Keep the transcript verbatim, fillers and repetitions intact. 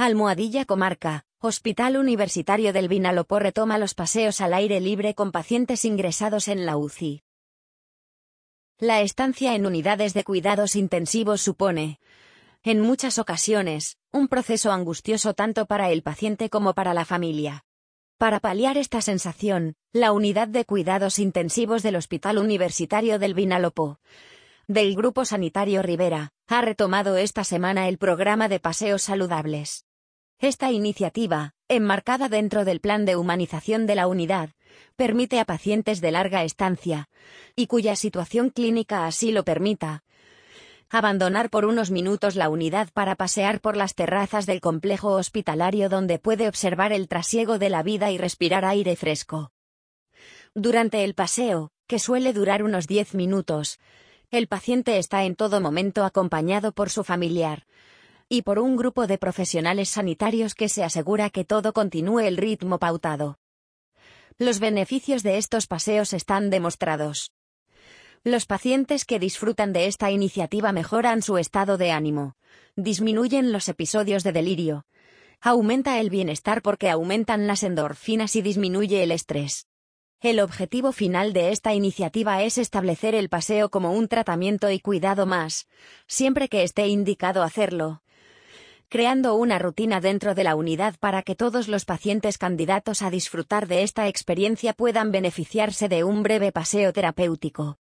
Almohadilla Comarca, Hospital Universitario del Vinalopó retoma los paseos al aire libre con pacientes ingresados en la U C I. La estancia en unidades de cuidados intensivos supone, en muchas ocasiones, un proceso angustioso tanto para el paciente como para la familia. Para paliar esta sensación, la Unidad de Cuidados Intensivos del Hospital Universitario del Vinalopó, del Grupo Sanitario Rivera, ha retomado esta semana el programa de paseos saludables. Esta iniciativa, enmarcada dentro del plan de humanización de la unidad, permite a pacientes de larga estancia, y cuya situación clínica así lo permita, abandonar por unos minutos la unidad para pasear por las terrazas del complejo hospitalario donde puede observar el trasiego de la vida y respirar aire fresco. Durante el paseo, que suele durar unos diez minutos, el paciente está en todo momento acompañado por su familiar y por un grupo de profesionales sanitarios que se asegura que todo continúe el ritmo pautado. Los beneficios de estos paseos están demostrados. Los pacientes que disfrutan de esta iniciativa mejoran su estado de ánimo, disminuyen los episodios de delirio, aumenta el bienestar porque aumentan las endorfinas y disminuye el estrés. El objetivo final de esta iniciativa es establecer el paseo como un tratamiento y cuidado más, siempre que esté indicado hacerlo, creando una rutina dentro de la unidad para que todos los pacientes candidatos a disfrutar de esta experiencia puedan beneficiarse de un breve paseo terapéutico.